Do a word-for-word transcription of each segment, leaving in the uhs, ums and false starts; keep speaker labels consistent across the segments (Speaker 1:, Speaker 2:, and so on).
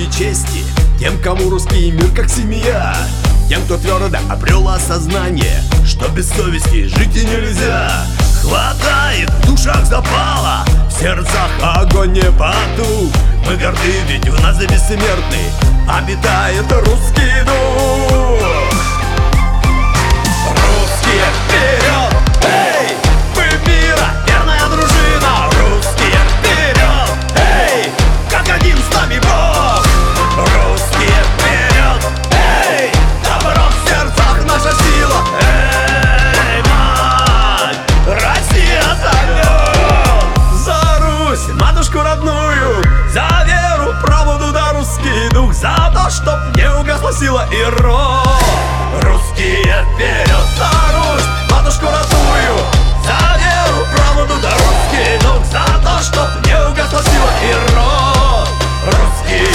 Speaker 1: и чести, тем, кому русский мир как семья, тем, кто твердо обрел осознание, что без совести жить и нельзя. Хватает в душах запала, в сердцах огонь не потух. Мы горды, ведь в нас бессмертный обитает русский дух. Русские вперед! Эй! Мы мира, верная дружина! Русские вперед! Эй! Как один с нами Бог! Русские вперед! Эй! Добро в сердцах наша сила! Эй, мать! Россия зовет! За Русь, матушку родную! За веру, правду да русский дух! За то, чтоб не угасла сила и рост! Русские вперед! За Русь, матушку родную! За веру, правду да русский дух! За то, чтоб не угасла сила и рост! Русские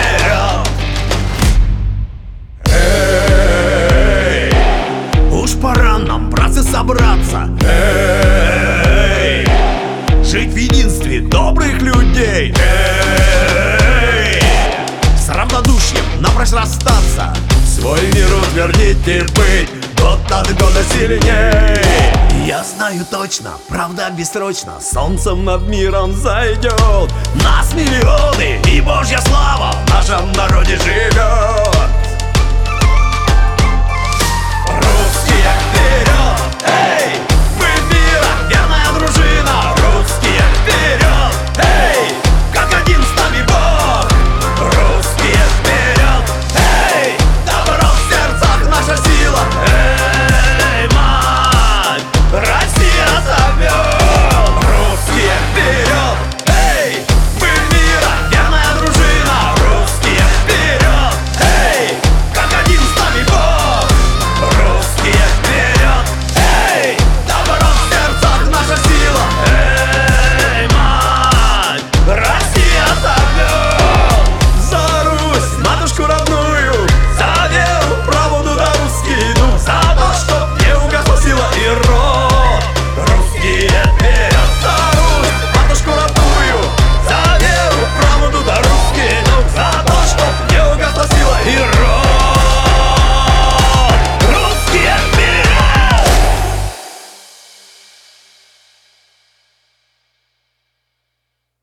Speaker 1: вперед! Эй! Уж пора нам, братцы, собраться! Эй! Жить в единстве добрых людей! Эй! С равнодушием напрочь расстаться! Свой мир утвердить и быть год от года сильней. Я знаю точно, правда бессрочно солнцем над миром зайдет. Нас миллионы и Божья слава в нашем народе живет.